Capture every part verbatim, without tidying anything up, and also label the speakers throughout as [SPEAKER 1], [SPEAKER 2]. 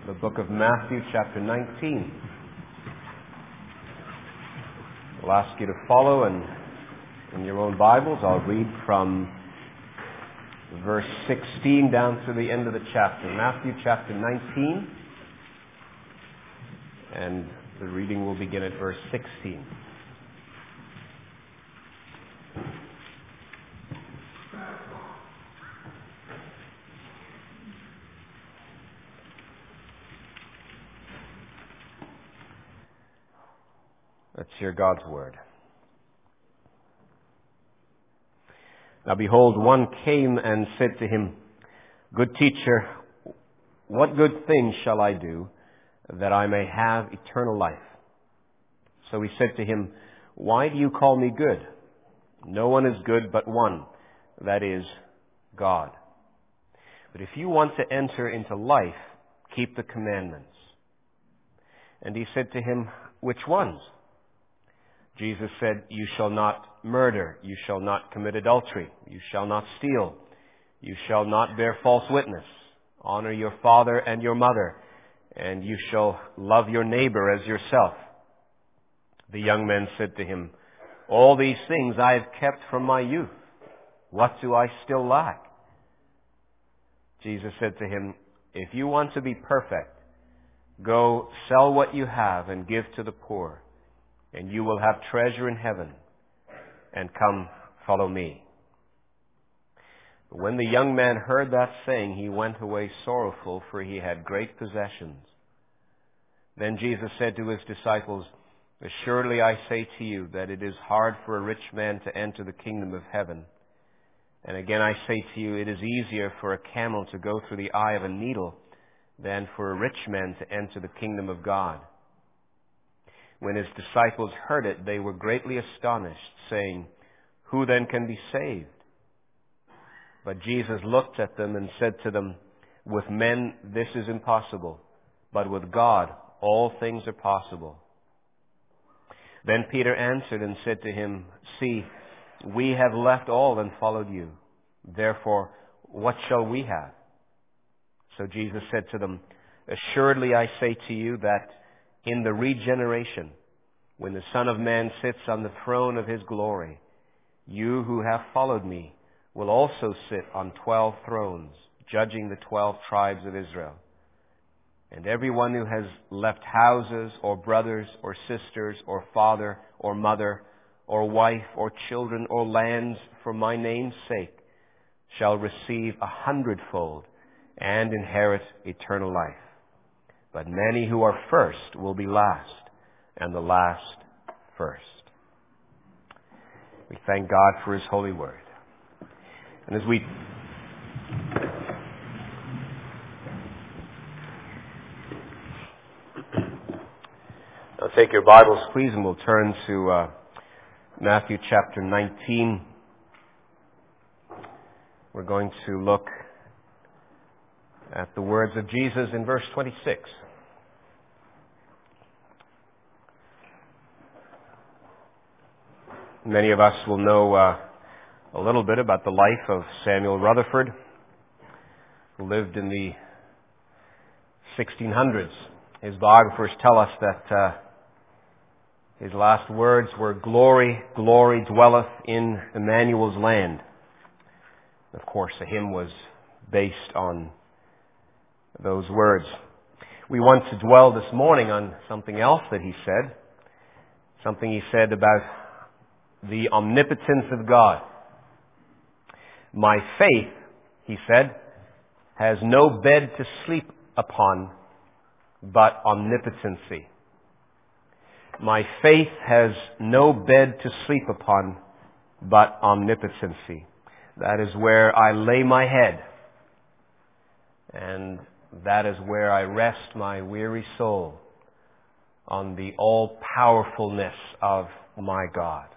[SPEAKER 1] the book of Matthew, chapter nineteen. I'll ask you to follow, and in your own Bibles, I'll read from verse sixteen down to the end of the chapter. Matthew, chapter nineteen, and the reading will begin at verse sixteen. Let's hear God's word. Now behold, one came and said to him, "Good teacher, what good thing shall I do that I may have eternal life?" So he said to him, "Why do you call me good? No one is good but one, that is, God. But if you want to enter into life, keep the commandments." And he said to him, "Which ones?" Jesus said, "You shall not murder. You shall not commit adultery. You shall not steal. You shall not bear false witness. Honor your father and your mother. And you shall love your neighbor as yourself." The young man said to him, "All these things I have kept from my youth. What do I still lack?" Jesus said to him, "If you want to be perfect, go sell what you have and give to the poor, and you will have treasure in heaven, and come follow me." But when the young man heard that saying, he went away sorrowful, for he had great possessions. Then Jesus said to his disciples, "Assuredly I say to you that it is hard for a rich man to enter the kingdom of heaven. And again I say to you, it is easier for a camel to go through the eye of a needle than for a rich man to enter the kingdom of God." When his disciples heard it, they were greatly astonished, saying, "Who then can be saved?" But Jesus looked at them and said to them, "With men this is impossible, but with God all things are possible." Then Peter answered and said to him, "See, we have left all and followed you. Therefore, what shall we have?" So Jesus said to them, "Assuredly I say to you that in the regeneration, when the Son of Man sits on the throne of his glory, you who have followed me will also sit on twelve thrones, judging the twelve tribes of Israel. And everyone who has left houses or brothers or sisters or father or mother or wife or children or lands for my name's sake shall receive a hundredfold and inherit eternal life. But many who are first will be last, and the last first." We thank God for His holy word. And as we now take your Bibles, please, and we'll turn to uh, Matthew chapter nineteen. We're going to look at the words of Jesus in verse twenty-six. Many of us will know uh, a little bit about the life of Samuel Rutherford, who lived in the sixteen hundreds. His biographers tell us that uh, his last words were, "Glory, glory dwelleth in Emmanuel's land." Of course, the hymn was based on those words. We want to dwell this morning on something else that he said, something he said about the omnipotence of God. "My faith," he said, "has no bed to sleep upon but omnipotency." My faith has no bed to sleep upon but omnipotency. That is where I lay my head, and that is where I rest my weary soul, on the all-powerfulness of my God.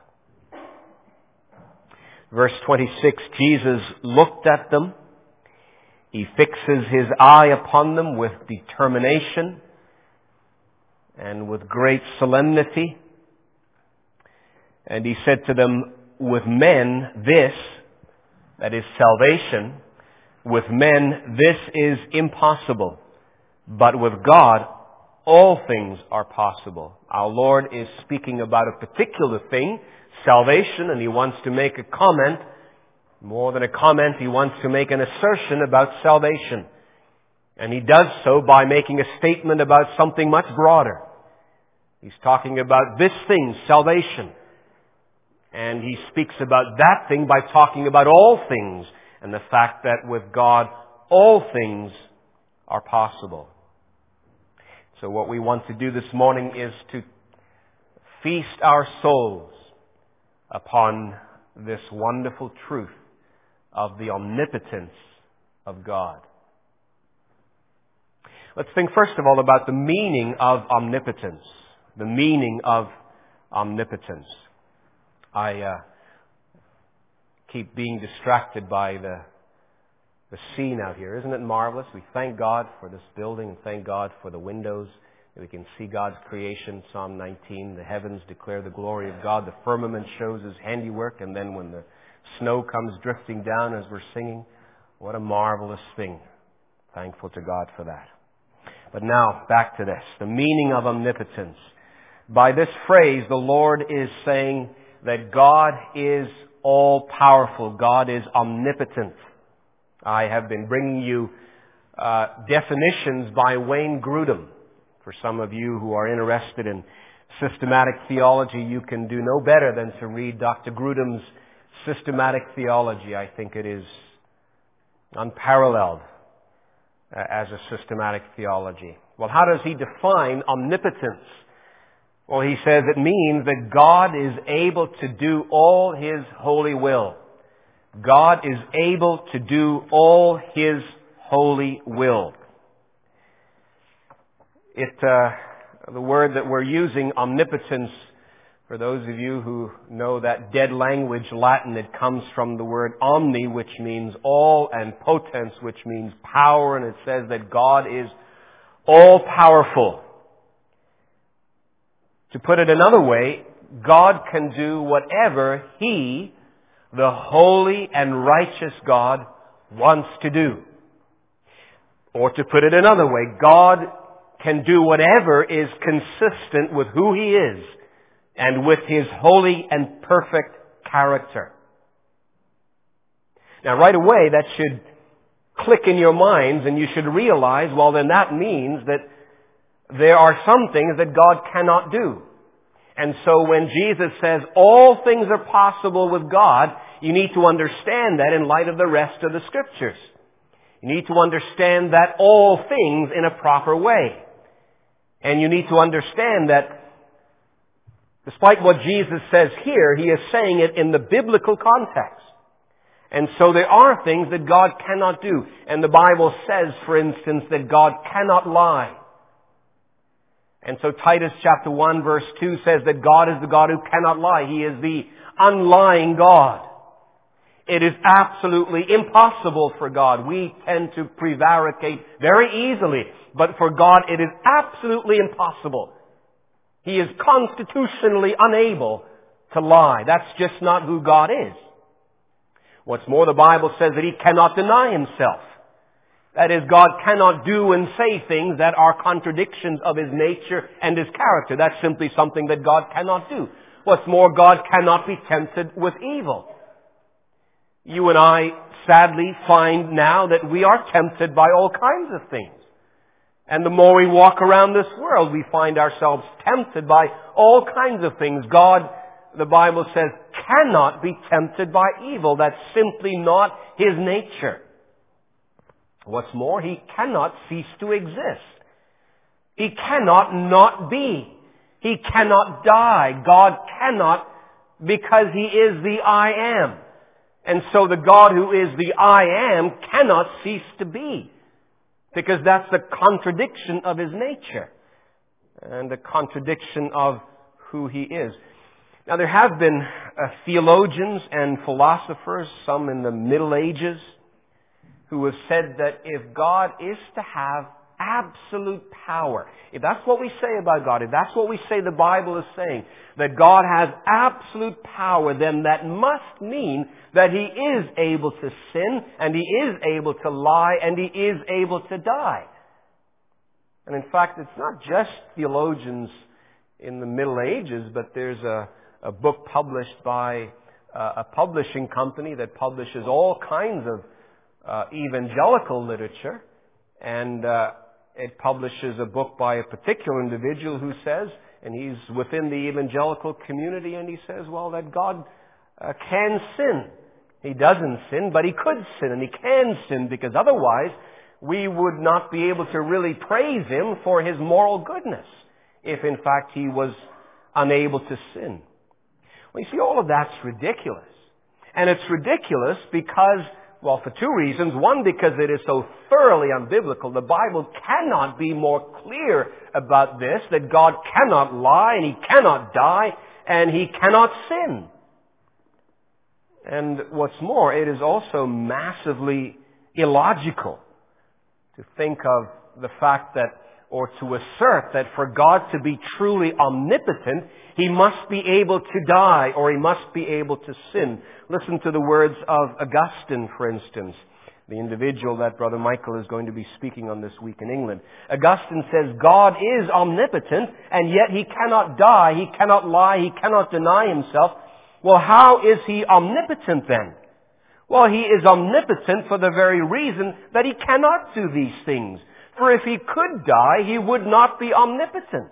[SPEAKER 1] Verse twenty-six, Jesus looked at them. He fixes his eye upon them with determination and with great solemnity. And he said to them, "With men this," that is salvation, "with men this is impossible, But with God, all things are possible. Our Lord is speaking about a particular thing, salvation, and He wants to make a comment. More than a comment, He wants to make an assertion about salvation. And He does so by making a statement about something much broader. He's talking about this thing, salvation. And He speaks about that thing by talking about all things, and the fact that with God, all things are possible. So what we want to do this morning is to feast our souls upon this wonderful truth of the omnipotence of God. Let's think first of all about the meaning of omnipotence. The meaning of omnipotence. I uh, keep being distracted by the the scene out here. Isn't it marvelous? We thank God for this building and thank God for the windows. We can see God's creation, Psalm nineteen. The heavens declare the glory of God. The firmament shows His handiwork. And then when the snow comes drifting down as we're singing, what a marvelous thing. Thankful to God for that. But now, back to this. The meaning of omnipotence. By this phrase, the Lord is saying that God is all-powerful. God is omnipotent. I have been bringing you uh, definitions by Wayne Grudem. For some of you who are interested in systematic theology, you can do no better than to read Doctor Grudem's systematic theology. I think it is unparalleled uh, as a systematic theology. Well, how does he define omnipotence? Well, he says it means that God is able to do all His holy will. God is able to do all His holy will. It, uh, the word that we're using, omnipotence, for those of you who know that dead language, Latin, it comes from the word omni, which means all, and potens, which means power, and it says that God is all-powerful. To put it another way, God can do whatever He, the holy and righteous God, wants to do. Or to put it another way, God can do whatever is consistent with who He is and with His holy and perfect character. Now, right away, that should click in your minds, and you should realize, well, then that means that there are some things that God cannot do. And so when Jesus says all things are possible with God, you need to understand that in light of the rest of the Scriptures. You need to understand that all things in a proper way. And you need to understand that despite what Jesus says here, He is saying it in the biblical context. And so there are things that God cannot do. And the Bible says, for instance, that God cannot lie. And so Titus chapter one verse two says that God is the God who cannot lie. He is the unlying God. It is absolutely impossible for God. We tend to prevaricate very easily. But for God, it is absolutely impossible. He is constitutionally unable to lie. That's just not who God is. What's more, the Bible says that He cannot deny Himself. That is, God cannot do and say things that are contradictions of His nature and His character. That's simply something that God cannot do. What's more, God cannot be tempted with evil. You and I sadly find now that we are tempted by all kinds of things. And the more we walk around this world, we find ourselves tempted by all kinds of things. God, the Bible says, cannot be tempted by evil. That's simply not His nature. What's more, He cannot cease to exist. He cannot not be. He cannot die. God cannot, because He is the I am. And so the God who is the I am cannot cease to be. Because that's the contradiction of His nature. And the contradiction of who He is. Now there have been uh, theologians and philosophers, some in the Middle Ages, who have said that if God is to have absolute power, if that's what we say about God, if that's what we say the Bible is saying, that God has absolute power, then that must mean that He is able to sin, and He is able to lie, and He is able to die. And in fact, it's not just theologians in the Middle Ages, but there's a, a book published by uh, a publishing company that publishes all kinds of uh, evangelical literature. And uh, it publishes a book by a particular individual who says, and he's within the evangelical community, and he says, well, that God uh, can sin. He doesn't sin, but he could sin, and he can sin, because otherwise we would not be able to really praise him for his moral goodness if, in fact, he was unable to sin. Well, you see, all of that's ridiculous. And it's ridiculous because, well, for two reasons. One, because it is so thoroughly unbiblical. The Bible cannot be more clear about this, that God cannot lie, and he cannot die, and he cannot sin. And what's more, it is also massively illogical to think of the fact that, or to assert that for God to be truly omnipotent, he must be able to die, or he must be able to sin. Listen to the words of Augustine, for instance, the individual that Brother Michael is going to be speaking on this week in England. Augustine says, God is omnipotent, and yet he cannot die, he cannot lie, he cannot deny himself. Well, how is he omnipotent then? Well, he is omnipotent for the very reason that he cannot do these things. For if he could die, he would not be omnipotent.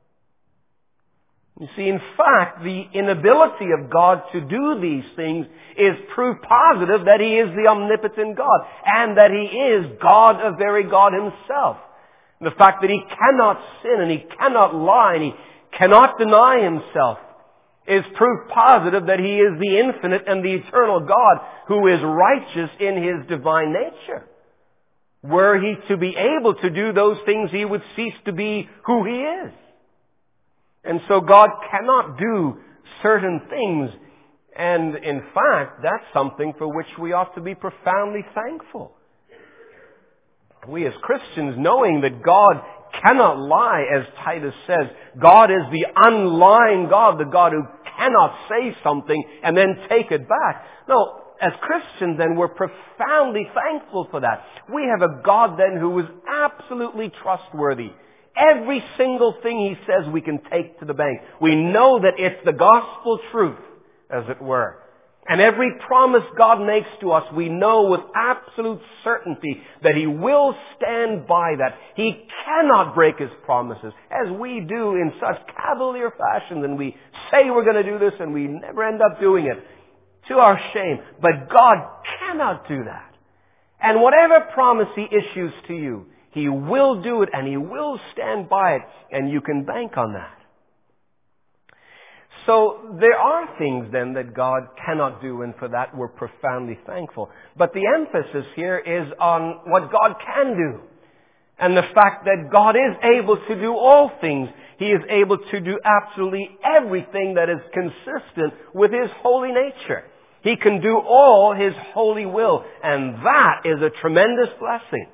[SPEAKER 1] You see, in fact, the inability of God to do these things is proof positive that he is the omnipotent God, and that he is God, a very God himself. The fact that he cannot sin, and he cannot lie, and he cannot deny himself is proof positive that he is the infinite and the eternal God who is righteous in his divine nature. Were he to be able to do those things, he would cease to be who he is. And so God cannot do certain things. And in fact, that's something for which we ought to be profoundly thankful. We as Christians, knowing that God cannot lie, as Titus says, God is the unlying God, the God who cannot say something and then take it back. No, as Christians then, we're profoundly thankful for that. We have a God then who is absolutely trustworthy. Every single thing he says we can take to the bank. We know that it's the gospel truth, as it were. And every promise God makes to us, we know with absolute certainty that he will stand by that. He cannot break his promises, as we do in such cavalier fashion. And we say we're going to do this, and we never end up doing it, to our shame. But God cannot do that. And whatever promise he issues to you, he will do it, and he will stand by it, and you can bank on that. So there are things then that God cannot do, and for that we're profoundly thankful. But the emphasis here is on what God can do, and the fact that God is able to do all things. He is able to do absolutely everything that is consistent with his holy nature. He can do all his holy will, and that is a tremendous blessing.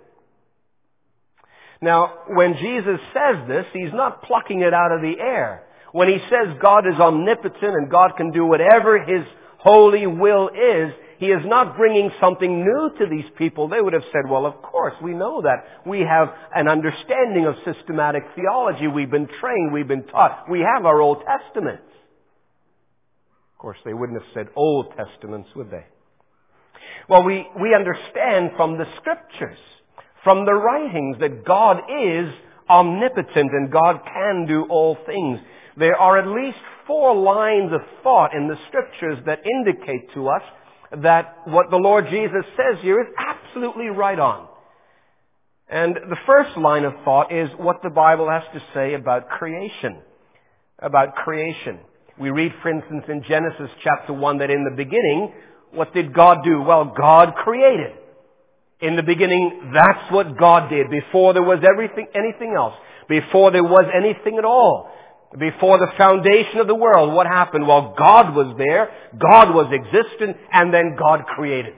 [SPEAKER 1] Now, when Jesus says this, he's not plucking it out of the air. When he says God is omnipotent and God can do whatever his holy will is, he is not bringing something new to these people. They would have said, well, of course, we know that. We have an understanding of systematic theology. We've been trained. We've been taught. We have our Old Testaments. Of course, they wouldn't have said Old Testaments, would they? Well, we, we understand from the Scriptures, from the writings, that God is omnipotent and God can do all things. There are at least four lines of thought in the Scriptures that indicate to us that what the Lord Jesus says here is absolutely right on. And the first line of thought is what the Bible has to say about creation. About creation. We read, for instance, in Genesis chapter one that in the beginning, what did God do? Well, God created. In the beginning, that's what God did. Before there was everything, anything else. Before there was anything at all. Before the foundation of the world, what happened? Well, God was there, God was existent, and then God created.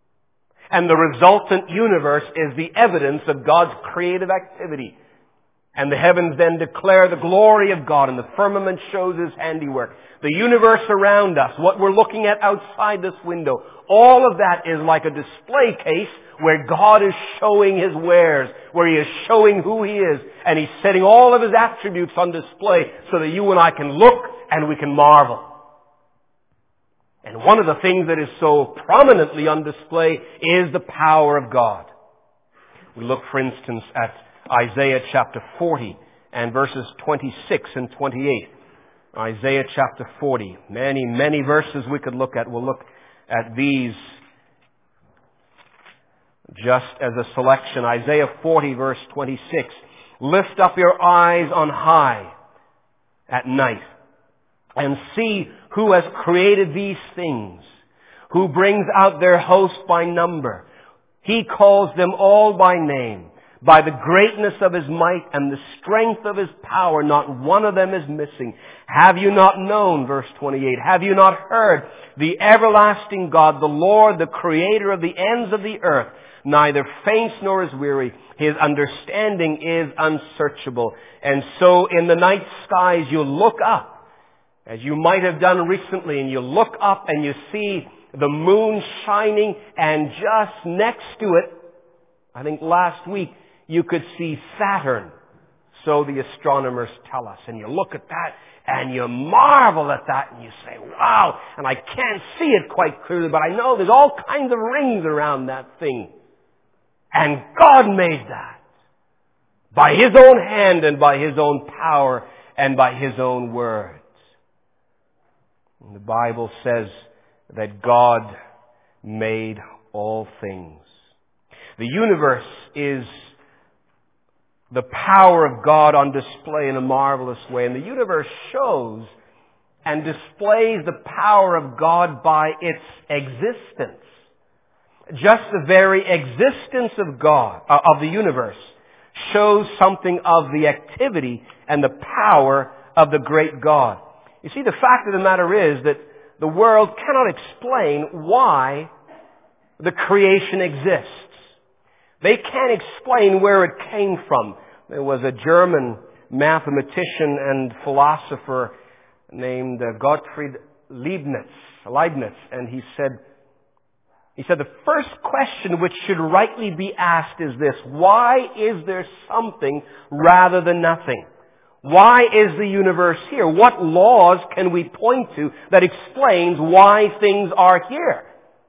[SPEAKER 1] And the resultant universe is the evidence of God's creative activity. And the heavens then declare the glory of God, and the firmament shows His handiwork. The universe around us, what we're looking at outside this window, all of that is like a display case where God is showing His wares, where He is showing who He is, and He's setting all of His attributes on display so that you and I can look and we can marvel. And one of the things that is so prominently on display is the power of God. We look, for instance, at Isaiah chapter forty and verses twenty-six and twenty-eight. Isaiah chapter forty. Many, many verses we could look at. We'll look at these just as a selection. Isaiah forty verse twenty-six. Lift up your eyes on high at night and see who has created these things, who brings out their host by number. He calls them all by name. By the greatness of His might and the strength of His power, not one of them is missing. Have you not known, verse twenty-eight, have you not heard the everlasting God, the Lord, the Creator of the ends of the earth, neither faints nor is weary. His understanding is unsearchable. And so in the night skies you look up, as you might have done recently, and you look up and you see the moon shining, and just next to it, I think last week, you could see Saturn. So the astronomers tell us. And you look at that and you marvel at that and you say, wow, and I can't see it quite clearly, but I know there's all kinds of rings around that thing. And God made that by His own hand and by His own power and by His own words. And the Bible says that God made all things. The universe is the power of God on display in a marvelous way. And the universe shows and displays the power of God by its existence. Just the very existence of God, uh, of the universe, shows something of the activity and the power of the great God. You see, the fact of the matter is that the world cannot explain why the creation exists. They can't explain where it came from. There was a German mathematician and philosopher named Gottfried Leibniz, Leibniz, and he said, he said, the first question which should rightly be asked is this: why is there something rather than nothing? Why is the universe here? What laws can we point to that explains why things are here?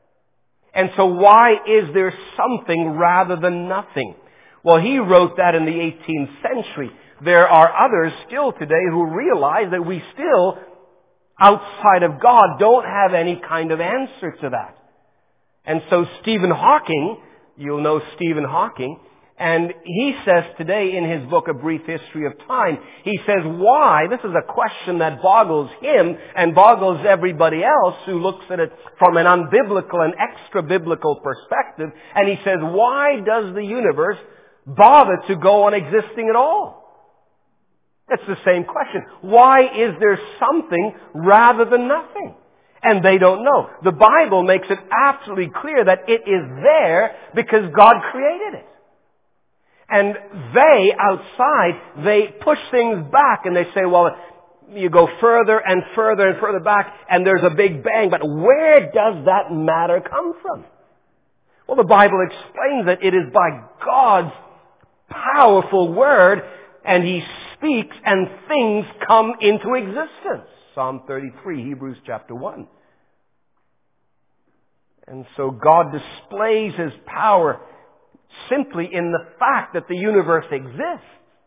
[SPEAKER 1] And so why is there something rather than nothing? Well, he wrote that in the eighteenth century. There are others still today who realize that we still, outside of God, don't have any kind of answer to that. And so Stephen Hawking, you'll know Stephen Hawking, and he says today in his book, A Brief History of Time, he says why, this is a question that boggles him and boggles everybody else who looks at it from an unbiblical and extra-biblical perspective, and he says, why does the universe bother to go on existing at all? That's the same question. Why is there something rather than nothing? And they don't know. The Bible makes it absolutely clear that it is there because God created it. And they, outside, they push things back and they say, well, you go further and further and further back and there's a big bang. But where does that matter come from? Well, the Bible explains that it is by God's powerful word, and He speaks and things come into existence. Psalm thirty-three, Hebrews chapter one. And so God displays His power simply in the fact that the universe exists.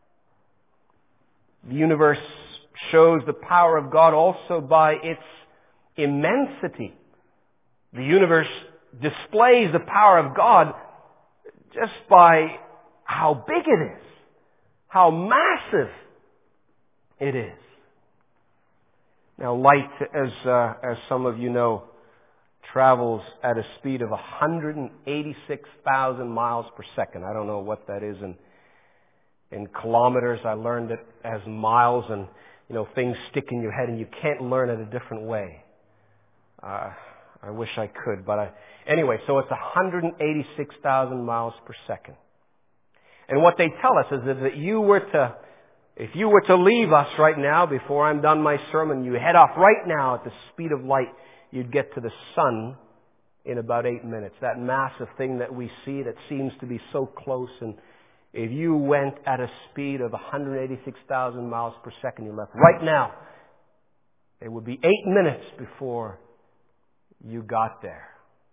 [SPEAKER 1] The universe shows the power of God also by its immensity. The universe displays the power of God just by how big it is, how massive it is. Now, light, as uh, as some of you know, travels at a speed of one hundred eighty-six thousand miles per second. I don't know what that is in in kilometers. I learned it as miles, and you know things stick in your head, and you can't learn it a different way. Uh, I wish I could, but I, anyway. So it's one hundred eighty-six thousand miles per second. And what they tell us is that if you were to
[SPEAKER 2] If you were to leave us right now, before I'm done my sermon, you head off right now at the speed of light, you'd get to the sun in about eight minutes. That massive thing that we see that seems to be so close. And if you went at a speed of one hundred eighty-six thousand miles per second, you left right now, it would be eight minutes before you got there.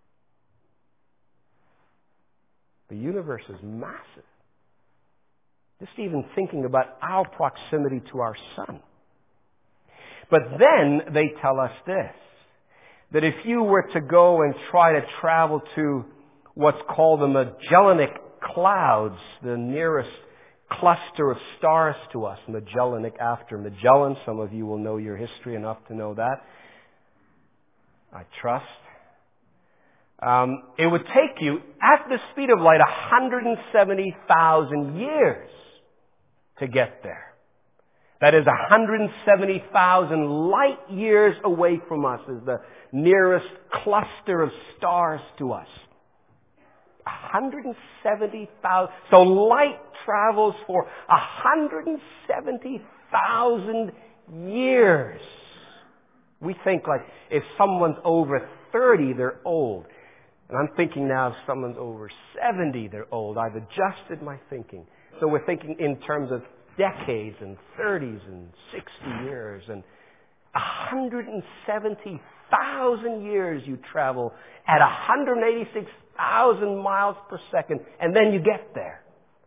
[SPEAKER 2] The universe is massive. Just even thinking about our proximity to our sun. But then they tell us this, that if you were to go and try to travel to what's called the Magellanic Clouds, the nearest cluster of stars to us, Magellanic after Magellan, some of you will know your history enough to know that, I trust. Um, it would take you, at the speed of light, one hundred seventy thousand years to get there. That is one hundred seventy thousand light years away from us is the nearest cluster of stars to us. one hundred seventy thousand. So light travels for one hundred seventy thousand years. We think like if someone's over thirty, they're old. And I'm thinking now if someone's over seventy, they're old. I've adjusted my thinking. So we're thinking in terms of decades and thirties and sixty years. And one hundred seventy thousand years you travel at one hundred eighty-six thousand miles per second. And then you get there.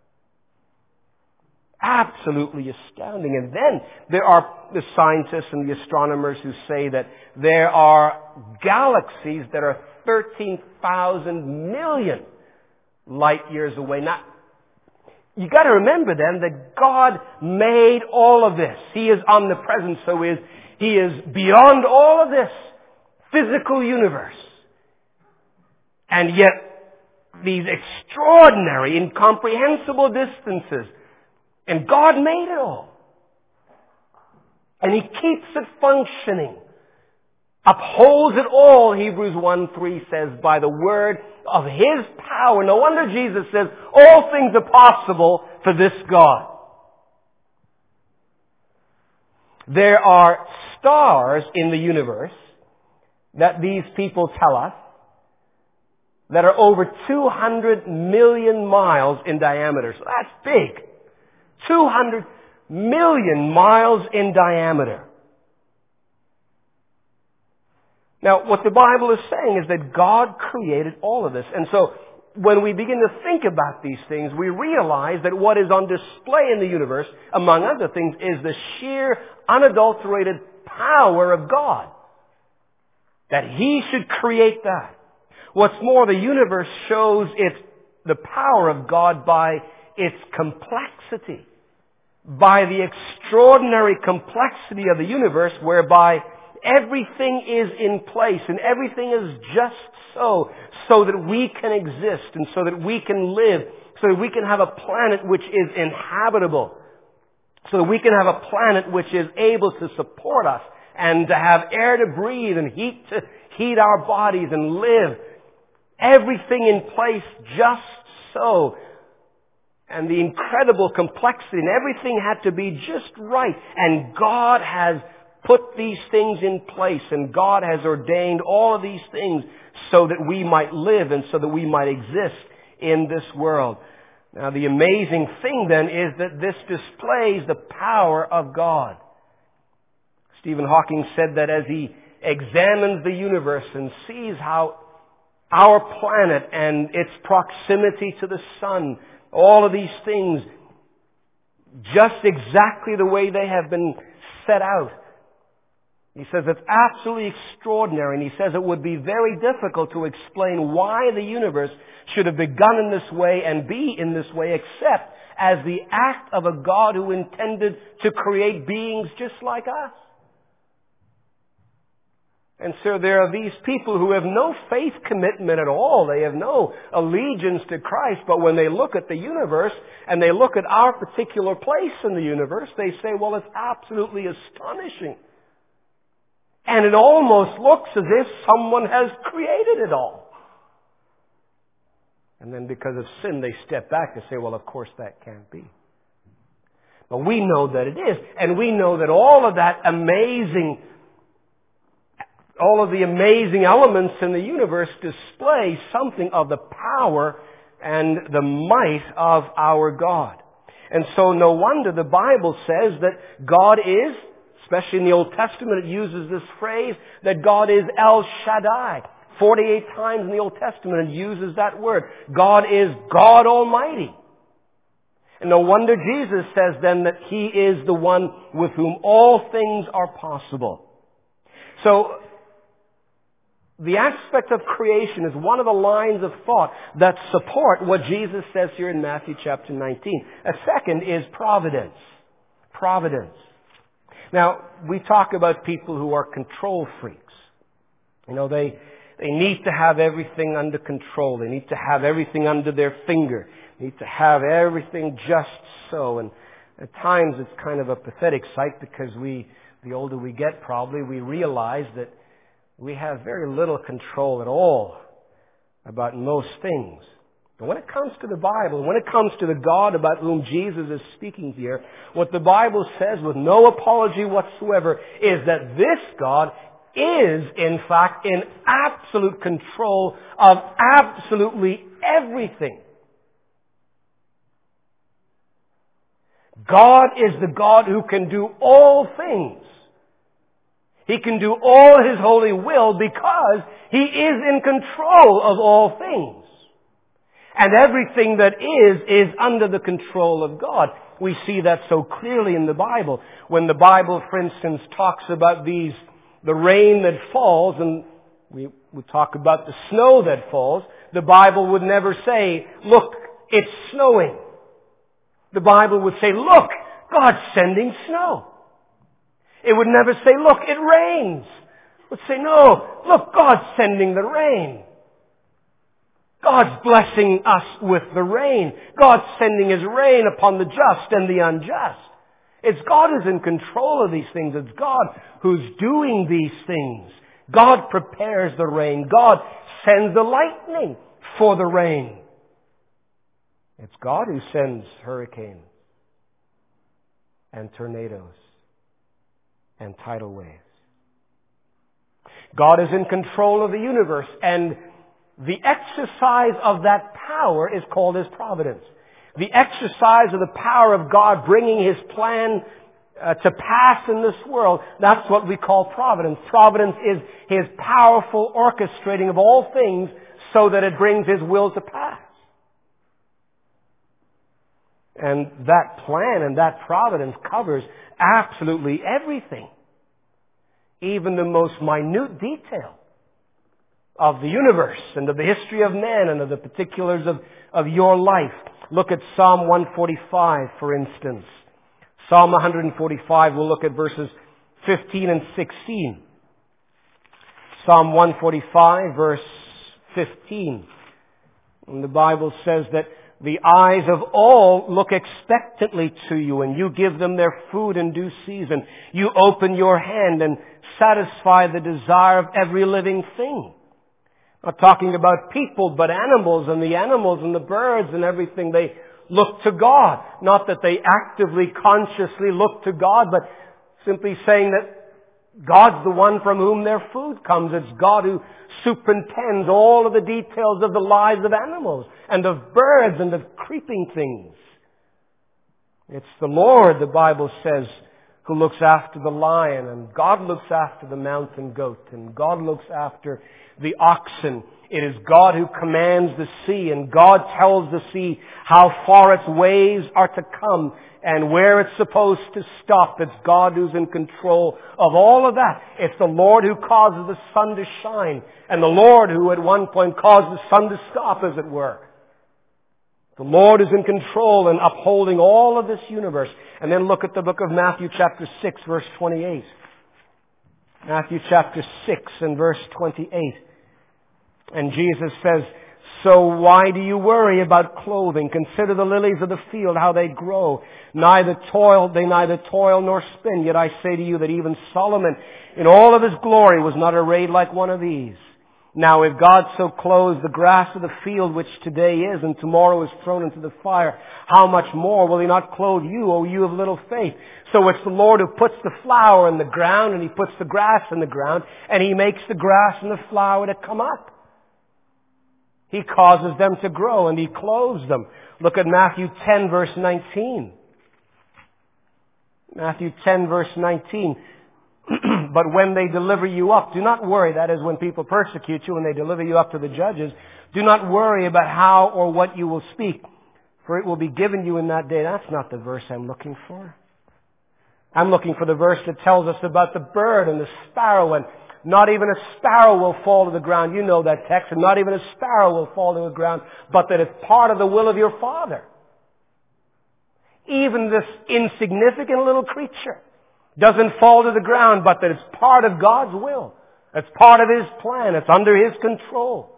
[SPEAKER 2] Absolutely astounding. And then there are the scientists and the astronomers who say that there are galaxies that are thirteen thousand million light years away. Now, you got to remember then that God made all of this. He is omnipresent, so is He is beyond all of this physical universe. And yet, these extraordinary, incomprehensible distances. And God made it all. And He keeps it functioning. Upholds it all, Hebrews one three says, by the word of His power. No wonder Jesus says, all things are possible for this God. There are stars in the universe that these people tell us that are over two hundred million miles in diameter. So that's big. two hundred million miles in diameter. Now, what the Bible is saying is that God created all of this. And so, when we begin to think about these things, we realize that what is on display in the universe, among other things, is the sheer, unadulterated power of God. That He should create that. What's more, the universe shows its, the power of God by its complexity. By the extraordinary complexity of the universe, whereby everything is in place and everything is just so, so that we can exist and so that we can live, so that we can have a planet which is inhabitable, so that we can have a planet which is able to support us and to have air to breathe and heat to heat our bodies and live. Everything in place just so. And the incredible complexity and everything had to be just right. And God has put these things in place and God has ordained all of these things so that we might live and so that we might exist in this world. Now the amazing thing then is that this displays the power of God. Stephen Hawking said that as he examines the universe and sees how our planet and its proximity to the sun, all of these things, just exactly the way they have been set out. He says it's absolutely extraordinary, and he says it would be very difficult to explain why the universe should have begun in this way and be in this way, except as the act of a God who intended to create beings just like us. And so there are these people who have no faith commitment at all. They have no allegiance to Christ. But when they look at the universe and they look at our particular place in the universe, they say, well, it's absolutely astonishing. And it almost looks as if someone has created it all. And then because of sin, they step back and say, well, of course that can't be. But we know that it is. And we know that all of that amazing, all of the amazing elements in the universe display something of the power and the might of our God. And so no wonder the Bible says that God is, especially in the Old Testament it uses this phrase, that God is El Shaddai. forty-eight times in the Old Testament it uses that word. God is God Almighty. And no wonder Jesus says then that He is the one with whom all things are possible. So, the aspect of creation is one of the lines of thought that support what Jesus says here in Matthew chapter nineteen. A second is providence. Providence. Now, we talk about people who are control freaks. You know, they, they need to have everything under control. They need to have everything under their finger. They need to have everything just so. And at times it's kind of a pathetic sight because we, the older we get probably, we realize that we have very little control at all about most things. And when it comes to the Bible, when it comes to the God about whom Jesus is speaking here, what the Bible says with no apology whatsoever is that this God is, in fact, in absolute control of absolutely everything. God is the God who can do all things. He can do all His holy will because He is in control of all things. And everything that is, is under the control of God. We see that so clearly in the Bible. When the Bible, for instance, talks about these, the rain that falls, and we would talk about the snow that falls, the Bible would never say, look, it's snowing. The Bible would say, look, God's sending snow. It would never say, look, it rains. It would say, no, look, God's sending the rain. God's blessing us with the rain. God's sending His rain upon the just and the unjust. It's God who's in control of these things. It's God who's doing these things. God prepares the rain. God sends the lightning for the rain. It's God who sends hurricanes and tornadoes and tidal waves. God is in control of the universe, and the exercise of that power is called His providence. The exercise of the power of God bringing His plan uh, to pass in this world, that's what we call providence. Providence is His powerful orchestrating of all things so that it brings His will to pass. And that plan and that providence covers absolutely everything. Even the most minute detail of the universe and of the history of man and of the particulars of, of your life. Look at Psalm one forty-five, for instance. Psalm one forty-five, we'll look at verses fifteen and sixteen. Psalm one forty-five, verse fifteen. And the Bible says that the eyes of all look expectantly to you, and you give them their food in due season. You open your hand and satisfy the desire of every living thing. Not talking about people, but animals, and the animals and the birds and everything, they look to God. Not that they actively, consciously look to God, but simply saying that God's the one from whom their food comes. It's God who superintends all of the details of the lives of animals and of birds and of creeping things. It's the Lord, the Bible says, who looks after the lion, and God looks after the mountain goat, and God looks after the oxen. It is God who commands the sea, and God tells the sea how far its waves are to come and where it's supposed to stop. It's God who's in control of all of that. It's the Lord who causes the sun to shine, and the Lord who at one point caused the sun to stop, as it were. The Lord is in control and upholding all of this universe. And then look at the book of Matthew chapter six, verse twenty-eight. Matthew chapter six and verse twenty-eight. And Jesus says, so why do you worry about clothing? Consider the lilies of the field, how they grow. Neither toil, they neither toil nor spin. Yet I say to you that even Solomon, in all of his glory, was not arrayed like one of these. Now if God so clothes the grass of the field, which today is and tomorrow is thrown into the fire, how much more will He not clothe you, O you of little faith? So it's the Lord who puts the flower in the ground, and He puts the grass in the ground, and He makes the grass and the flower to come up. He causes them to grow, and He clothes them. Look at Matthew ten, verse nineteen. Matthew ten, verse nineteen. But when they deliver you up, do not worry. That is, when people persecute you, when they deliver you up to the judges, do not worry about how or what you will speak, for it will be given you in that day. That's not the verse I'm looking for. I'm looking for the verse that tells us about the bird and the sparrow, and not even a sparrow will fall to the ground. You know that text. And not even a sparrow will fall to the ground, but that it's part of the will of your Father. Even this insignificant little creature doesn't fall to the ground, but that it's part of God's will. It's part of His plan. It's under His control.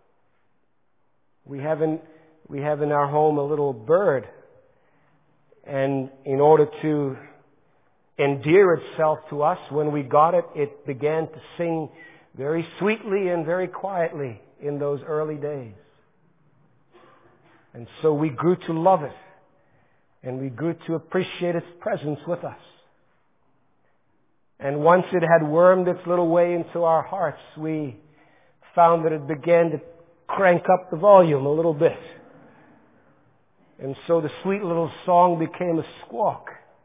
[SPEAKER 2] We have in, we have in our home a little bird. And in order to endear itself to us, when we got it, it began to sing very sweetly and very quietly in those early days. And so we grew to love it. And we grew to appreciate its presence with us. And once it had wormed its little way into our hearts, we found that it began to crank up the volume a little bit. And so the sweet little song became a squawk.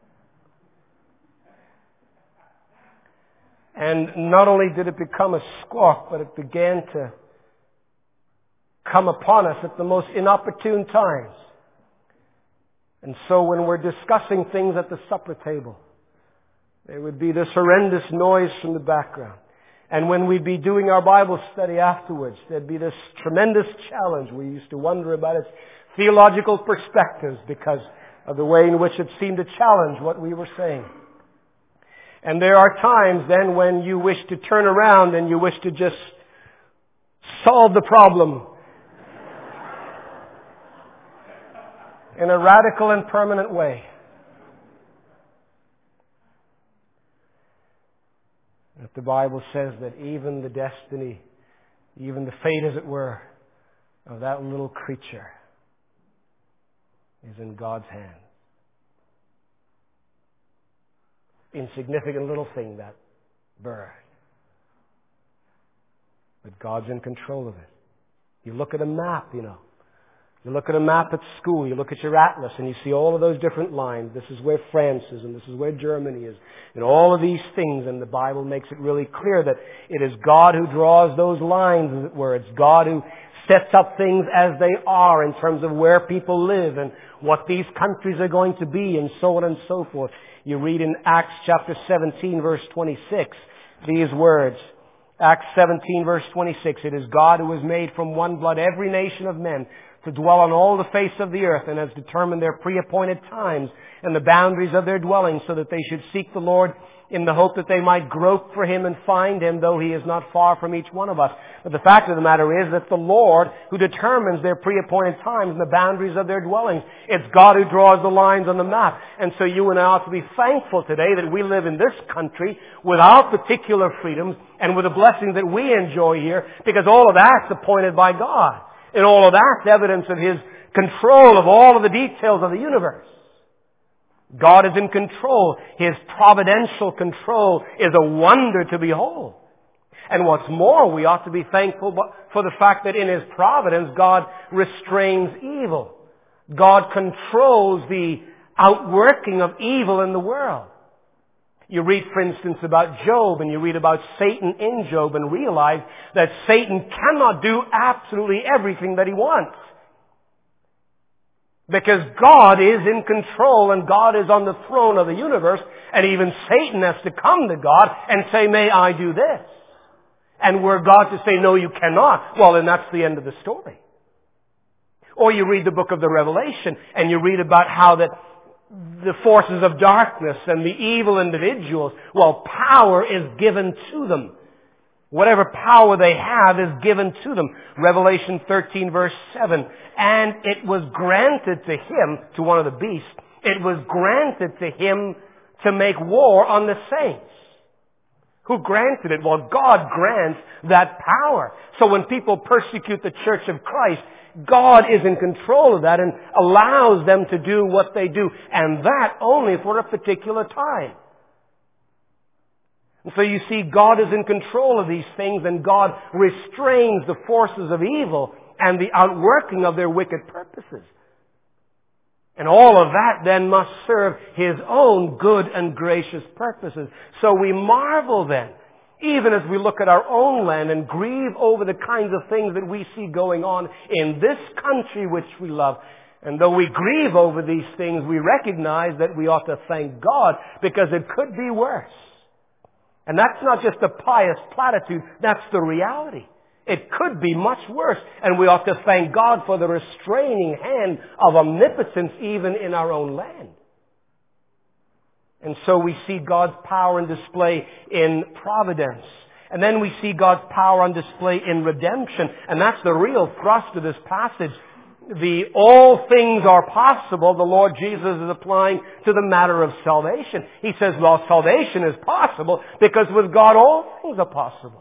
[SPEAKER 2] And not only did it become a squawk, but it began to come upon us at the most inopportune times. And so when we're discussing things at the supper table, there would be this horrendous noise from the background. And when we'd be doing our Bible study afterwards, there'd be this tremendous challenge. We used to wonder about its theological perspectives because of the way in which it seemed to challenge what we were saying. And there are times then when you wish to turn around and you wish to just solve the problem in a radical and permanent way. But the Bible says that even the destiny, even the fate, as it were, of that little creature is in God's hands. Insignificant little thing, that bird. But God's in control of it. You look at a map, you know. You look at a map at school, you look at your atlas, and you see all of those different lines. This is where France is, and this is where Germany is, and all of these things, and the Bible makes it really clear that it is God who draws those lines, as it were. It's God who sets up things as they are in terms of where people live and what these countries are going to be, and so on and so forth. You read in Acts chapter seventeen, verse twenty-six, these words. Acts seventeen, verse twenty-six, it is God who has made from one blood every nation of men to dwell on all the face of the earth, and has determined their pre-appointed times and the boundaries of their dwelling, so that they should seek the Lord in the hope that they might grope for Him and find Him, though He is not far from each one of us. But the fact of the matter is that the Lord who determines their pre-appointed times and the boundaries of their dwellings, it's God who draws the lines on the map. And so you and I ought to be thankful today that we live in this country with our particular freedoms and with the blessings that we enjoy here, because all of that's appointed by God. And all of that's evidence of His control of all of the details of the universe. God is in control. His providential control is a wonder to behold. And what's more, we ought to be thankful for the fact that in His providence, God restrains evil. God controls the outworking of evil in the world. You read, for instance, about Job, and you read about Satan in Job, and realize that Satan cannot do absolutely everything that he wants. Because God is in control, and God is on the throne of the universe, and even Satan has to come to God and say, may I do this? And were God to say, no, you cannot, well, then that's the end of the story. Or you read the book of the Revelation, and you read about how that the forces of darkness and the evil individuals, well, power is given to them. Whatever power they have is given to them. Revelation thirteen, verse seven. And it was granted to him, to one of the beasts, it was granted to him to make war on the saints Who granted it? Well, God grants that power. So when people persecute the Church of Christ, God is in control of that and allows them to do what they do. And that only for a particular time. And so you see, God is in control of these things, and God restrains the forces of evil and the outworking of their wicked purposes. And all of that then must serve His own good and gracious purposes. So we marvel then, even as we look at our own land and grieve over the kinds of things that we see going on in this country which we love. And though we grieve over these things, we recognize that we ought to thank God, because it could be worse. And that's not just a pious platitude, that's the reality. It could be much worse, and we ought to thank God for the restraining hand of omnipotence even in our own land. And so we see God's power on display in providence. And then we see God's power on display in redemption. And that's the real thrust of this passage. The all things are possible, the Lord Jesus is applying to the matter of salvation. He says, well, salvation is possible because with God all things are possible.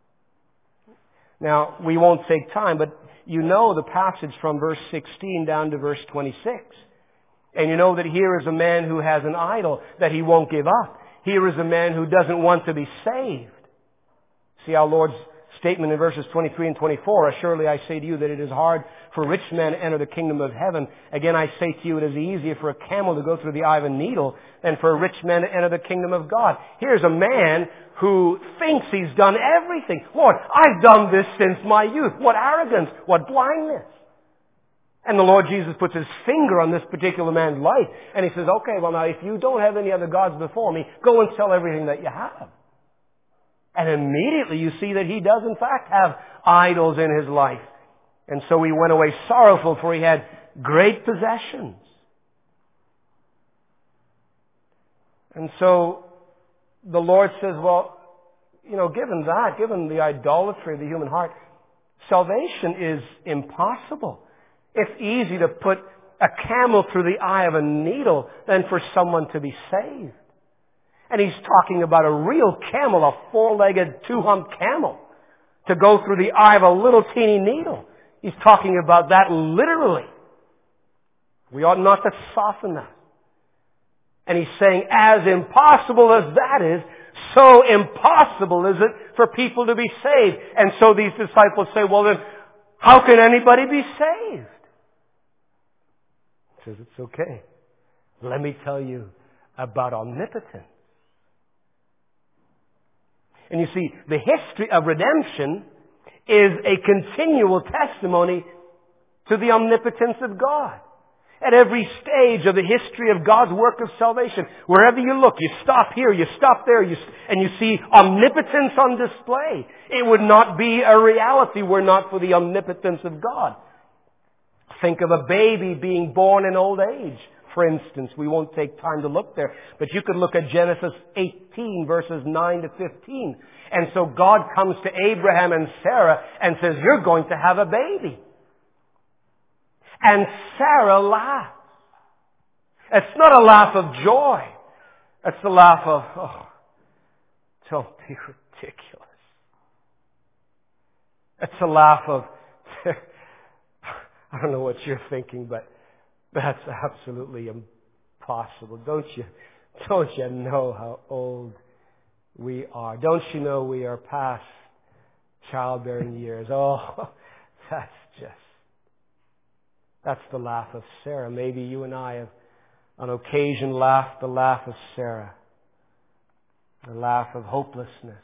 [SPEAKER 2] Now, we won't take time, but you know the passage from verse sixteen down to verse twenty-six. And you know that here is a man who has an idol that he won't give up. Here is a man who doesn't want to be saved. See our Lord's statement in verses twenty-three and twenty-four. Surely I say to you that it is hard for rich men to enter the kingdom of heaven. Again, I say to you, it is easier for a camel to go through the eye of a needle than for a rich man to enter the kingdom of God. Here's a man who thinks he's done everything. Lord, I've done this since my youth. What arrogance, what blindness. And the Lord Jesus puts His finger on this particular man's life. And He says, okay, well now if you don't have any other gods before me, go and sell everything that you have. And immediately you see that he does in fact have idols in his life. And so he went away sorrowful, for he had great possessions. And so the Lord says, well, you know, given that, given the idolatry of the human heart, salvation is impossible. It's easy to put a camel through the eye of a needle than for someone to be saved. And he's talking about a real camel, a four-legged, two-humped camel, to go through the eye of a little teeny needle. He's talking about that literally. We ought not to soften that. And he's saying, as impossible as that is, so impossible is it for people to be saved. And so these disciples say, well then, how can anybody be saved? He says, it's okay. Let me tell you about omnipotence. And you see, the history of redemption is a continual testimony to the omnipotence of God. At every stage of the history of God's work of salvation, wherever you look, you stop here, you stop there, you, and you see omnipotence on display. It would not be a reality were not for the omnipotence of God. Think of a baby being born in old age, for instance. We won't take time to look there, but you could look at Genesis eighteen, verses nine to fifteen. And so God comes to Abraham and Sarah and says, you're going to have a baby. And Sarah laughs. It's not a laugh of joy. It's a laugh of, oh, don't be ridiculous. It's a laugh of, I don't know what you're thinking, but that's absolutely impossible. Don't you, don't you know how old we are? Don't you know we are past childbearing years? Oh, that's just, that's the laugh of Sarah. Maybe you and I have on occasion laughed the laugh of Sarah. The laugh of hopelessness.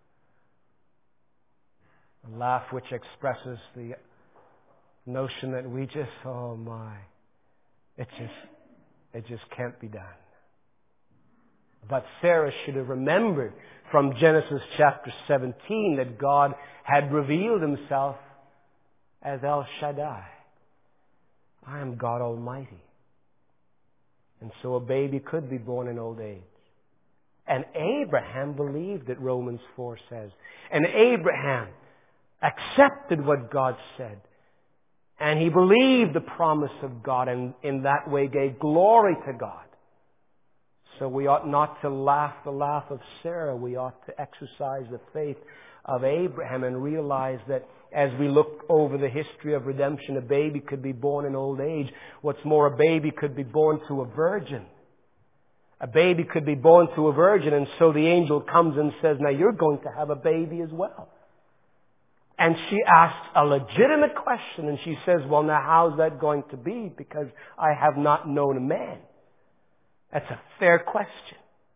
[SPEAKER 2] A laugh which expresses the notion that we just, oh my, it just, it just can't be done. But Sarah should have remembered from Genesis chapter seventeen that God had revealed Himself as El Shaddai. I am God Almighty. And so a baby could be born in old age. And Abraham believed it, Romans four says. And Abraham accepted what God said. And he believed the promise of God and in that way gave glory to God. so we ought not to laugh the laugh of Sarah. We ought to exercise the faith of Abraham and realize that as we look over the history of redemption, a baby could be born in old age. What's more, a baby could be born to a virgin. A baby could be born to a virgin, and so the angel comes and says, now you're going to have a baby as well. And she asks a legitimate question, and she says, well, now how's that going to be? Because I have not known a man. That's a fair question.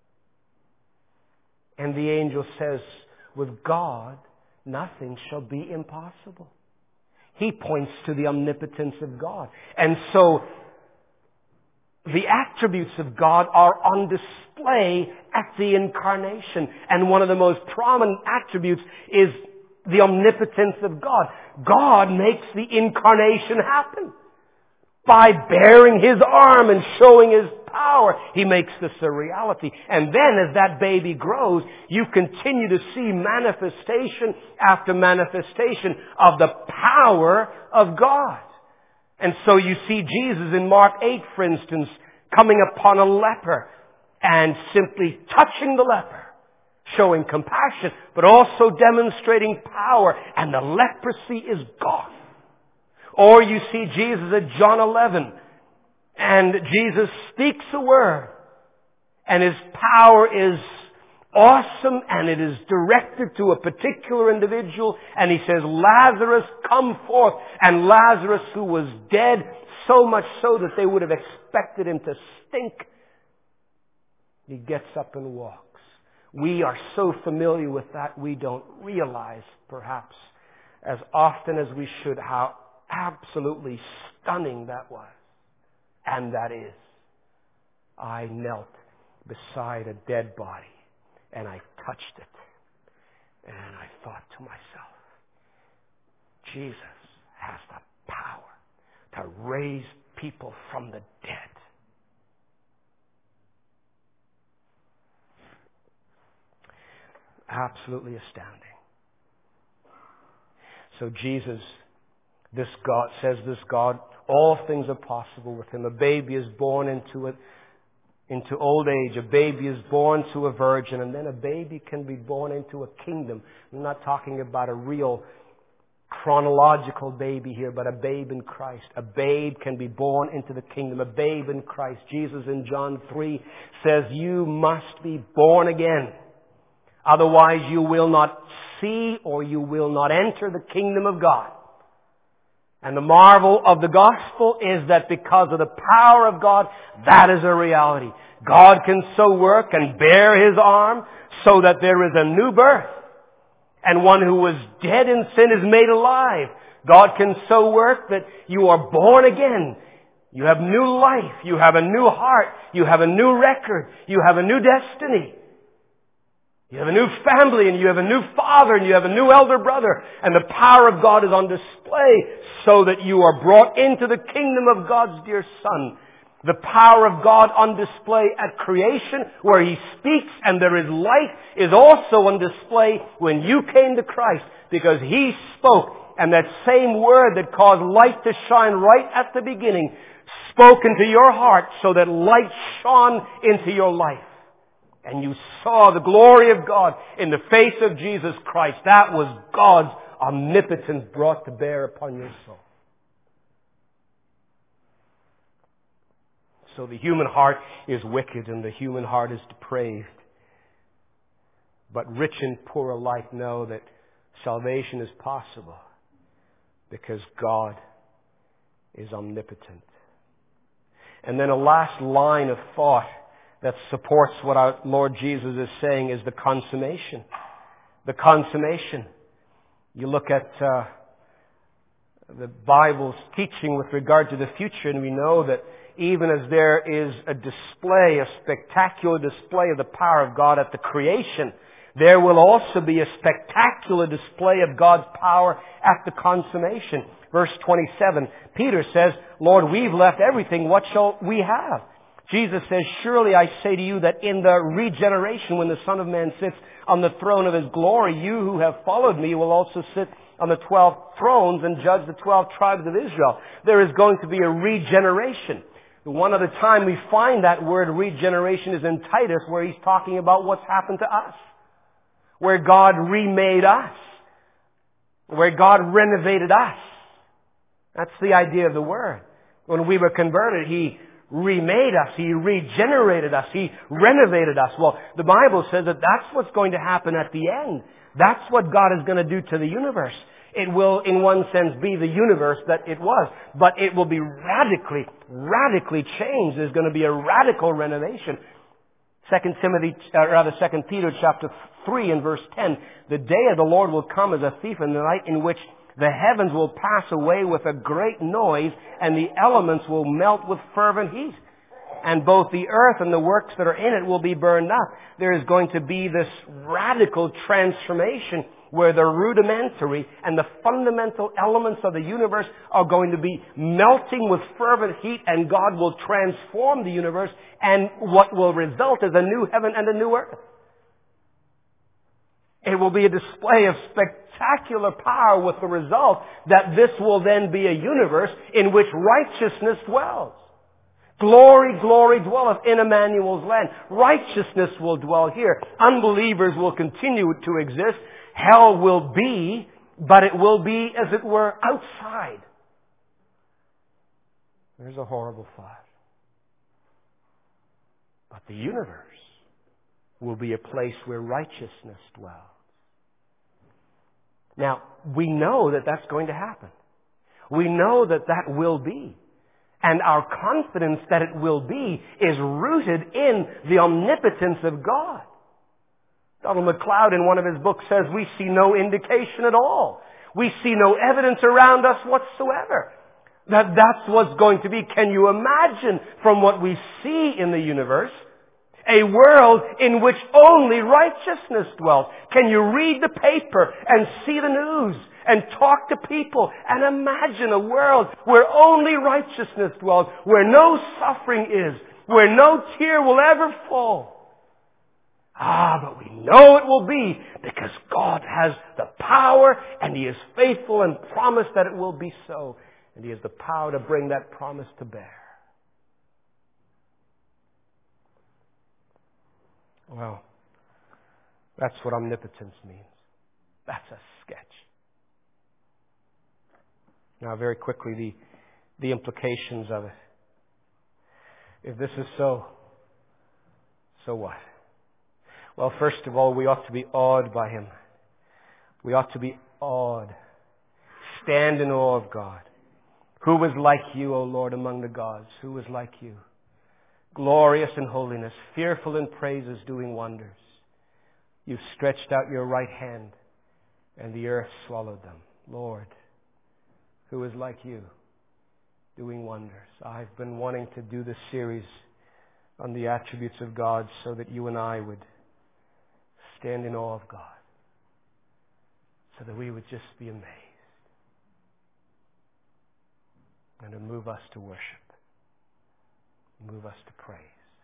[SPEAKER 2] And the angel says, with God, nothing shall be impossible. He points to the omnipotence of God. And so, the attributes of God are on display at the incarnation. And one of the most prominent attributes is the omnipotence of God. God makes the incarnation happen. By baring His arm and showing His power, He makes this a reality. And then as that baby grows, you continue to see manifestation after manifestation of the power of God. And so you see Jesus in Mark eight, for instance, coming upon a leper and simply touching the leper, showing compassion, but also demonstrating power, and the leprosy is gone. Or you see Jesus at John eleven, and Jesus speaks a word, and His power is awesome, and it is directed to a particular individual, and He says, Lazarus, come forth. And Lazarus, who was dead, so much so that they would have expected him to stink, he gets up and walks. We are so familiar with that, we don't realize, perhaps, as often as we should, how absolutely stunning that was. And that is, I knelt beside a dead body and I touched it. And I thought to myself, Jesus has the power to raise people from the dead. Absolutely astounding. So Jesus, this God, says this God, all things are possible with Him. A baby is born into it, into old age. A baby is born to a virgin, and then a baby can be born into a kingdom. I'm not talking about a real chronological baby here, but a babe in Christ. A babe can be born into the kingdom. A babe in Christ. Jesus in John three says, you must be born again. Otherwise you will not see or you will not enter the kingdom of God. And the marvel of the gospel is that because of the power of God, that is a reality. God can so work and bear His arm so that there is a new birth. And one who was dead in sin is made alive. God can so work that you are born again. You have new life. You have a new heart. You have a new record. You have a new destiny. You have a new family, and you have a new father, and you have a new elder brother. And the power of God is on display so that you are brought into the kingdom of God's dear Son. The power of God on display at creation, where He speaks and there is light, is also on display when you came to Christ, because He spoke, and that same word that caused light to shine right at the beginning spoke into your heart so that light shone into your life. And you saw the glory of God in the face of Jesus Christ. That was God's omnipotence brought to bear upon your soul. So the human heart is wicked and the human heart is depraved. But rich and poor alike know that salvation is possible because God is omnipotent. And then a last line of thought that supports what our Lord Jesus is saying is the consummation. The consummation. You look at uh, the Bible's teaching with regard to the future, and we know that even as there is a display, a spectacular display of the power of God at the creation, there will also be a spectacular display of God's power at the consummation. Verse twenty-seven, Peter says, Lord, we've left everything. What shall we have? Jesus says, surely I say to you that in the regeneration, when the Son of Man sits on the throne of His glory, you who have followed me will also sit on the twelve thrones and judge the twelve tribes of Israel. There is going to be a regeneration. The one other time we find that word regeneration is in Titus, where he's talking about what's happened to us. Where God remade us. Where God renovated us. That's the idea of the word. When we were converted, He remade us. He regenerated us. He renovated us. Well, the Bible says that that's what's going to happen at the end. That's what God is going to do to the universe. It will, in one sense, be the universe that it was. But it will be radically, radically changed. There's going to be a radical renovation. Second Timothy, uh, rather Second Peter chapter three and verse ten. The day of the Lord will come as a thief in the night, in which the heavens will pass away with a great noise, and the elements will melt with fervent heat. And both the earth and the works that are in it will be burned up. There is going to be this radical transformation where the rudimentary and the fundamental elements of the universe are going to be melting with fervent heat, and God will transform the universe, and what will result is a new heaven and a new earth. It will be a display of spectacular power, with the result that this will then be a universe in which righteousness dwells. Glory, glory dwelleth in Emmanuel's land. Righteousness will dwell here. Unbelievers will continue to exist. Hell will be, but it will be, as it were, outside. There's a horrible thought. But the universe will be a place where righteousness dwells. Now, we know that that's going to happen. We know that that will be. And our confidence that it will be is rooted in the omnipotence of God. Donald MacLeod in one of his books says we see no indication at all. We see no evidence around us whatsoever that that's what's going to be. Can you imagine, from what we see in the universe, a world in which only righteousness dwells? Can you read the paper and see the news and talk to people and imagine a world where only righteousness dwells, where no suffering is, where no tear will ever fall? Ah, but we know it will be, because God has the power, and He is faithful and promised that it will be so. And He has the power to bring that promise to bear. Well, that's what omnipotence means. That's a sketch. Now, very quickly, the, the implications of it. If this is so, so what? Well, first of all, we ought to be awed by Him. We ought to be awed. Stand in awe of God. Who was like you, O Lord, among the gods? Who was like you? Glorious in holiness, fearful in praises, doing wonders. You've stretched out your right hand, and the earth swallowed them. Lord, who is like you, doing wonders? I've been wanting to do this series on the attributes of God so that you and I would stand in awe of God, so that we would just be amazed, and to move us to worship, move us to praise.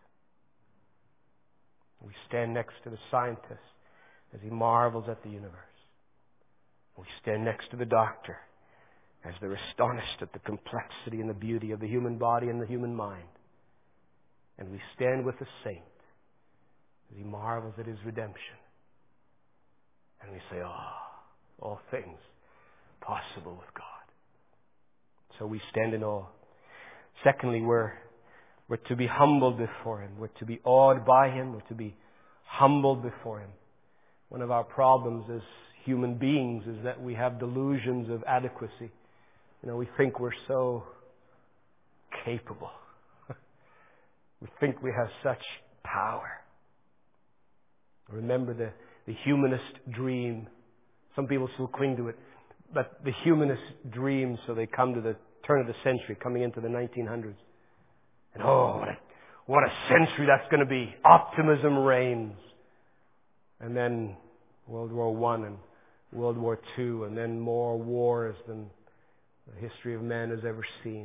[SPEAKER 2] We stand next to the scientist as he marvels at the universe. We stand next to the doctor as they're astonished at the complexity and the beauty of the human body and the human mind. And we stand with the saint as he marvels at his redemption. And we say, oh, all things possible with God. So we stand in awe. Secondly, we're, we're to be humbled before Him. We're to be awed by Him. We're to be humbled before Him. One of our problems as human beings is that we have delusions of adequacy. You know, we think we're so capable. We think we have such power. Remember the, the humanist dream. Some people still cling to it. But the humanist dream, so they come to the turn of the century, coming into the nineteen hundreds. And oh, what a, what a century that's going to be. Optimism reigns. And then World War One and World War Two, and then more wars than the history of man has ever seen.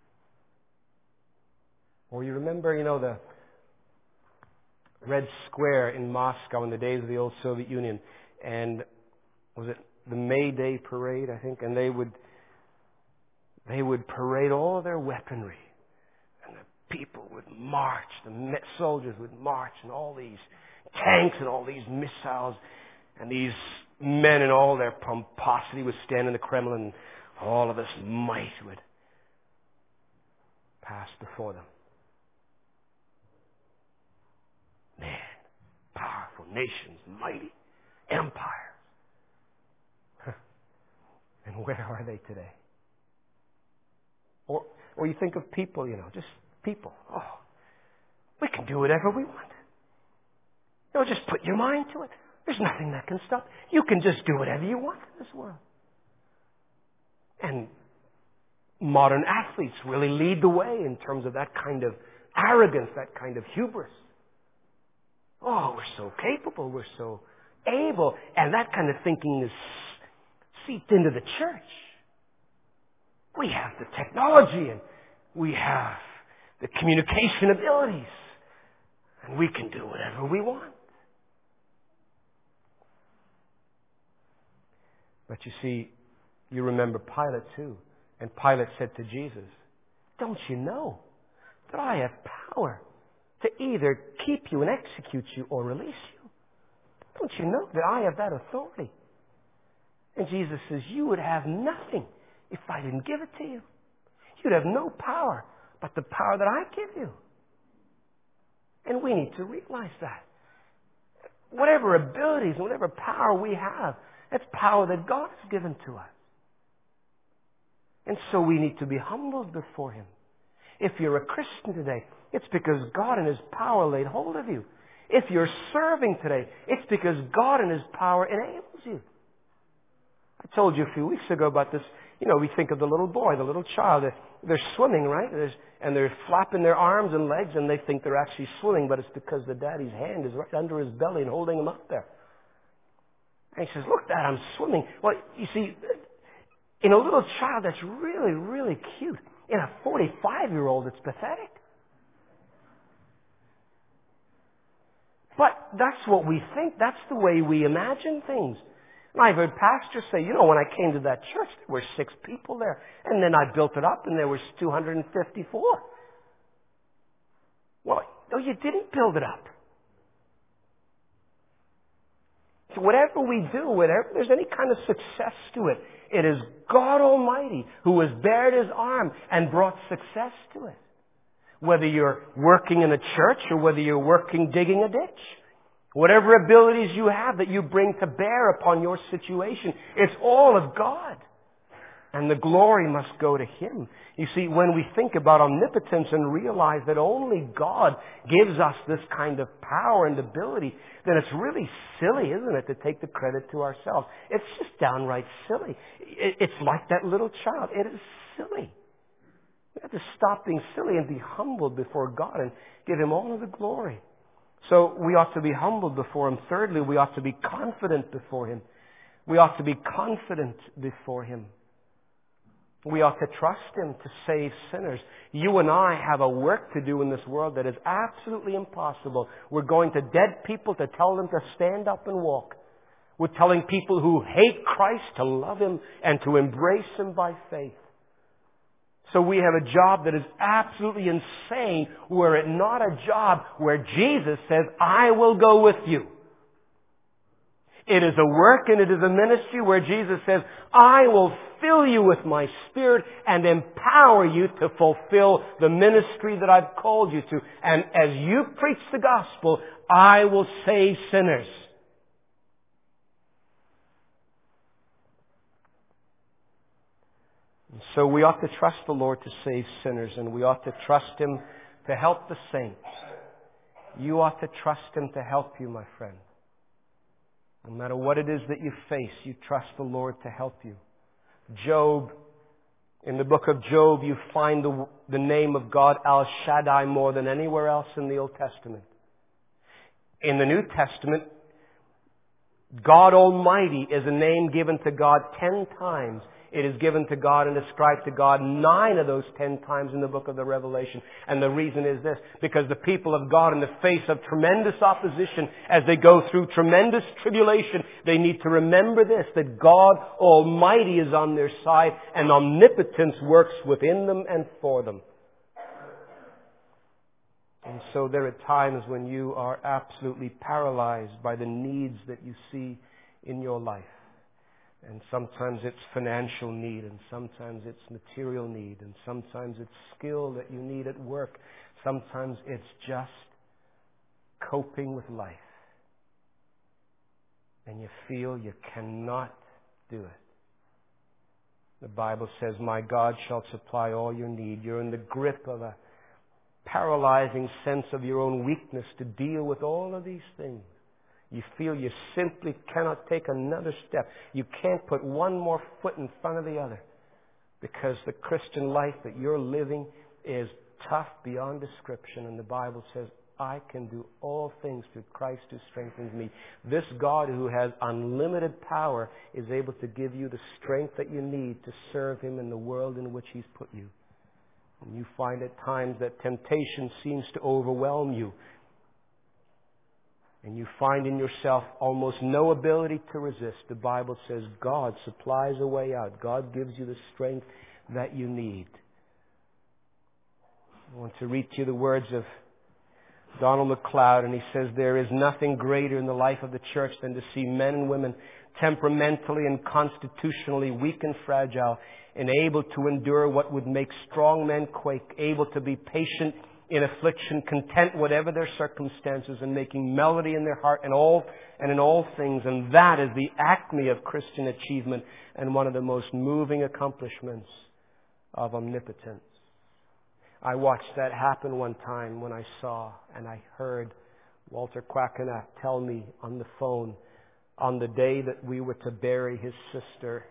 [SPEAKER 2] Or you remember, you know, the Red Square in Moscow in the days of the old Soviet Union. And was it the May Day parade, I think? And they would they would parade all their weaponry. And the people would march, the soldiers would march, and all these tanks and all these missiles, and these men in all their pomposity would stand in the Kremlin, and all of this might would pass before them. Man, powerful nations, mighty empires. And where are they today? Or, or you think of people, you know, just people. Oh, we can do whatever we want. You know, just put your mind to it. There's nothing that can stop. You can just do whatever you want in this world. And modern athletes really lead the way in terms of that kind of arrogance, that kind of hubris. Oh, we're so capable, we're so able. And that kind of thinking is seeped into the church. We have the technology and we have the communication abilities. And we can do whatever we want. But you see, you remember Pilate too. And Pilate said to Jesus, don't you know that I have power to either keep you and execute you or release you? Don't you know that I have that authority? And Jesus says, you would have nothing if I didn't give it to you. You'd have no power but the power that I give you. And we need to realize that. Whatever abilities and whatever power we have, that's power that God has given to us. And so we need to be humbled before Him. If you're a Christian today, it's because God in His power laid hold of you. If you're serving today, it's because God in His power enables you. I told you a few weeks ago about this. You know, we think of the little boy, the little child. They're, they're swimming, right? There's, and they're flapping their arms and legs, and they think they're actually swimming, but it's because the daddy's hand is right under his belly and holding him up there. And he says, look, Dad, I'm swimming. Well, you see, in a little child, that's really, really cute. In a forty-five-year-old, it's pathetic. But that's what we think. That's the way we imagine things. And I've heard pastors say, you know, when I came to that church, there were six people there. And then I built it up, and there was two hundred fifty-four. Well, no, you didn't build it up. So whatever we do, whatever there's any kind of success to it, it is God Almighty who has bared His arm and brought success to it. Whether you're working in a church or whether you're working digging a ditch. Whatever abilities you have that you bring to bear upon your situation, it's all of God. And the glory must go to Him. You see, when we think about omnipotence and realize that only God gives us this kind of power and ability, then it's really silly, isn't it, to take the credit to ourselves. It's just downright silly. It's like that little child. It is silly. We have to stop being silly and be humbled before God and give Him all of the glory. So we ought to be humbled before Him. Thirdly, we ought to be confident before Him. We ought to be confident before Him. We ought to trust Him to save sinners. You and I have a work to do in this world that is absolutely impossible. We're going to dead people to tell them to stand up and walk. We're telling people who hate Christ to love Him and to embrace Him by faith. So we have a job that is absolutely insane, were it not a job where Jesus says, I will go with you. It is a work and it is a ministry where Jesus says, I will fill you with my Spirit and empower you to fulfill the ministry that I've called you to. And as you preach the gospel, I will save sinners. And so we ought to trust the Lord to save sinners, and we ought to trust Him to help the saints. You ought to trust Him to help you, my friend. No matter what it is that you face, you trust the Lord to help you. Job, in the book of Job, you find the, the name of God, El Shaddai, more than anywhere else in the Old Testament. In the New Testament, God Almighty is a name given to God ten times. It is given to God and ascribed to God nine of those ten times in the book of the Revelation. And the reason is this, because the people of God, in the face of tremendous opposition, as they go through tremendous tribulation, they need to remember this, that God Almighty is on their side and omnipotence works within them and for them. And so there are times when you are absolutely paralyzed by the needs that you see in your life. And sometimes it's financial need, and sometimes it's material need, and sometimes it's skill that you need at work. Sometimes it's just coping with life. And you feel you cannot do it. The Bible says, my God shall supply all your need. You're in the grip of a paralyzing sense of your own weakness to deal with all of these things. You feel you simply cannot take another step. You can't put one more foot in front of the other because the Christian life that you're living is tough beyond description. And the Bible says, I can do all things through Christ who strengthens me. This God who has unlimited power is able to give you the strength that you need to serve Him in the world in which He's put you. And you find at times that temptation seems to overwhelm you. And you find in yourself almost no ability to resist. The Bible says God supplies a way out. God gives you the strength that you need. I want to read to you the words of Donald MacLeod, and he says, there is nothing greater in the life of the church than to see men and women temperamentally and constitutionally weak and fragile, and able to endure what would make strong men quake, able to be patient in affliction, content whatever their circumstances, and making melody in their heart and all and in all things. And that is the acme of Christian achievement and one of the most moving accomplishments of omnipotence. I watched that happen one time when I saw and I heard Walter Quackenat tell me on the phone on the day that we were to bury his sister,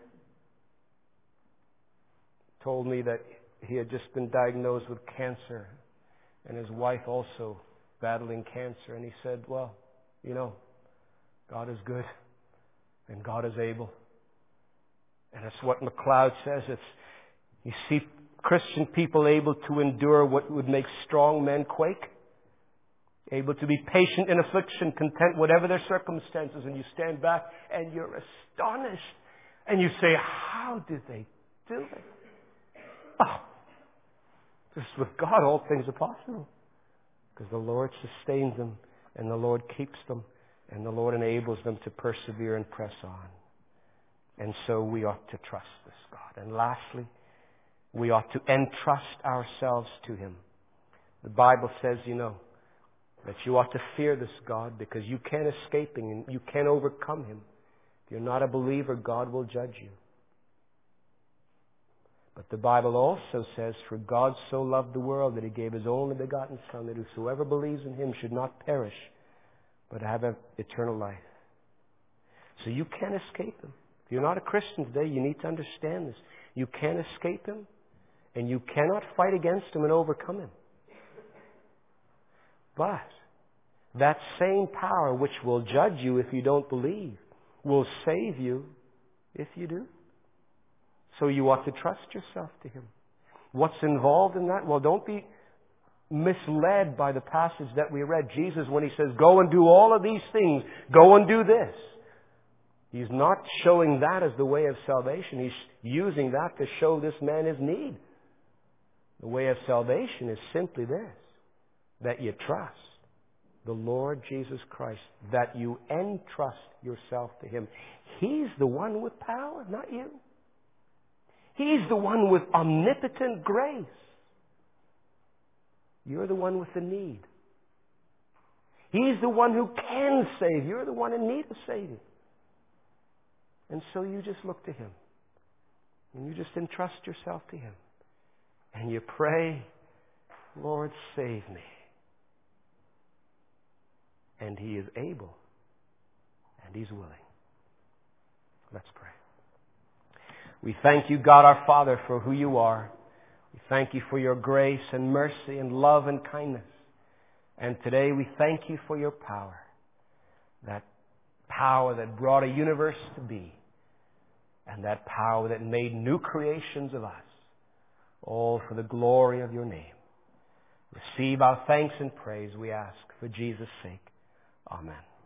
[SPEAKER 2] told me that he had just been diagnosed with cancer and his wife also battling cancer. And he said, well, you know, God is good and God is able. And that's what MacLeod says. It's, you see Christian people able to endure what would make strong men quake, able to be patient in affliction, content whatever their circumstances, and you stand back and you're astonished and you say, how did they do it? Oh, just with God all things are possible, because the Lord sustains them and the Lord keeps them and the Lord enables them to persevere and press on. And so we ought to trust this God. And lastly, we ought to entrust ourselves to Him. The Bible says, you know, that you ought to fear this God because you can't escape Him and you can't overcome Him. If you're not a believer, God will judge you. But the Bible also says, for God so loved the world that He gave His only begotten Son, that whosoever believes in Him should not perish, but have eternal life. So you can't escape Him. If you're not a Christian today, you need to understand this. You can't escape Him, and you cannot fight against Him and overcome Him. But that same power which will judge you if you don't believe will save you if you do. So you ought to trust yourself to Him. What's involved in that? Well, don't be misled by the passage that we read. Jesus, when He says, go and do all of these things, go and do this, He's not showing that as the way of salvation. He's using that to show this man his need. The way of salvation is simply this, that you trust the Lord Jesus Christ, that you entrust yourself to Him. He's the one with power, not you. He's the one with omnipotent grace. You're the one with the need. He's the one who can save. You're the one in need of saving. And so you just look to Him. And you just entrust yourself to Him. And you pray, Lord, save me. And He is able. And He's willing. Let's pray. We thank You, God our Father, for who You are. We thank You for Your grace and mercy and love and kindness. And today we thank You for Your power. That power that brought a universe to be. And that power that made new creations of us. All for the glory of Your name. Receive our thanks and praise, we ask, for Jesus' sake. Amen.